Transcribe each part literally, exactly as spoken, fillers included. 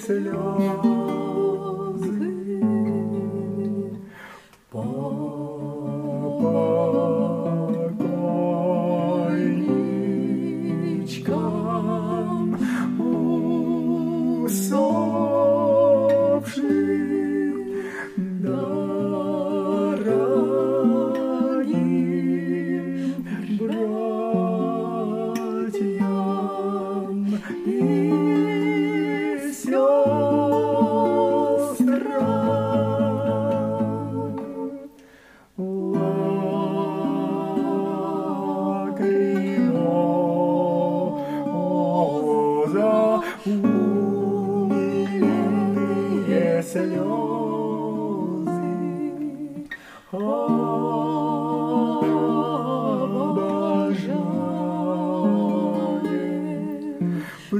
слезы по покойничкам усопшим дорогим братьям и сестрам. Лакримоза, умиленные слезы, обожание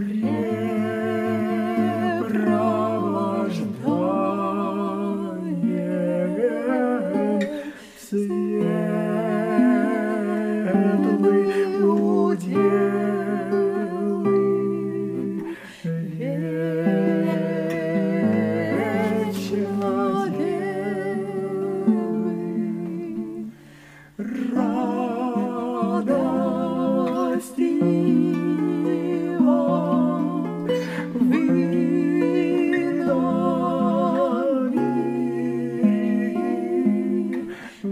препровождает светлый уделы вечно белый. Радости вам выдали в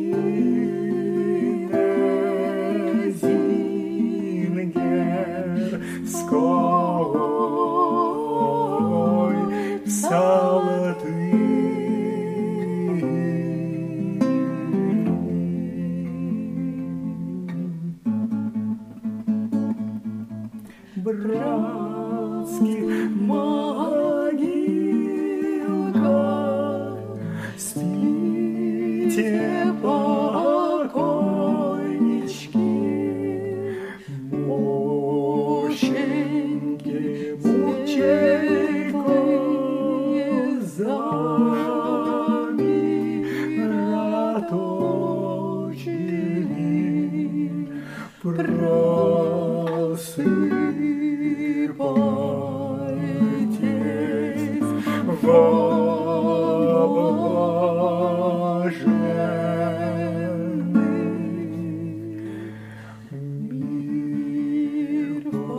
Минезингерской псалты. Братских могилках спите, покойнички, мученьки, мученьки замироточили, просыпайтесь в блаженный мир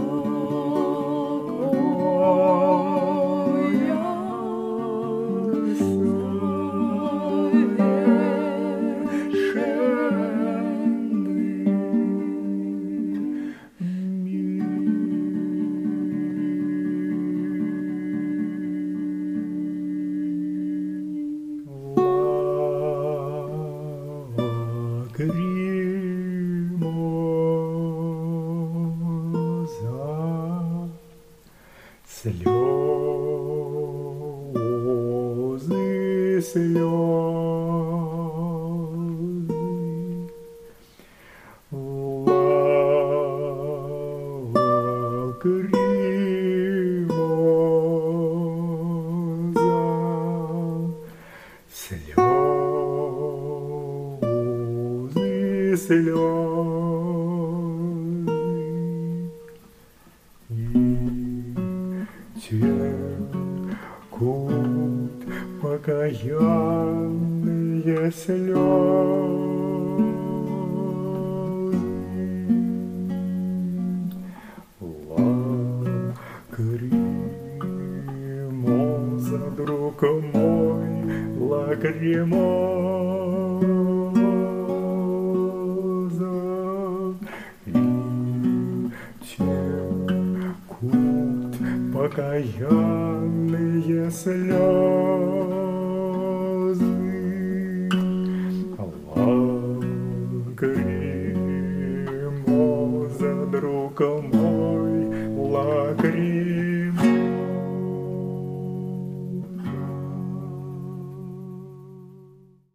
покоя Лакримоза, слезы, слезы, лакримоза, слезы, слезы, и текут покаянные слезы. Лакримоза, друг мой, лакримоза, и текут покаянные слезы.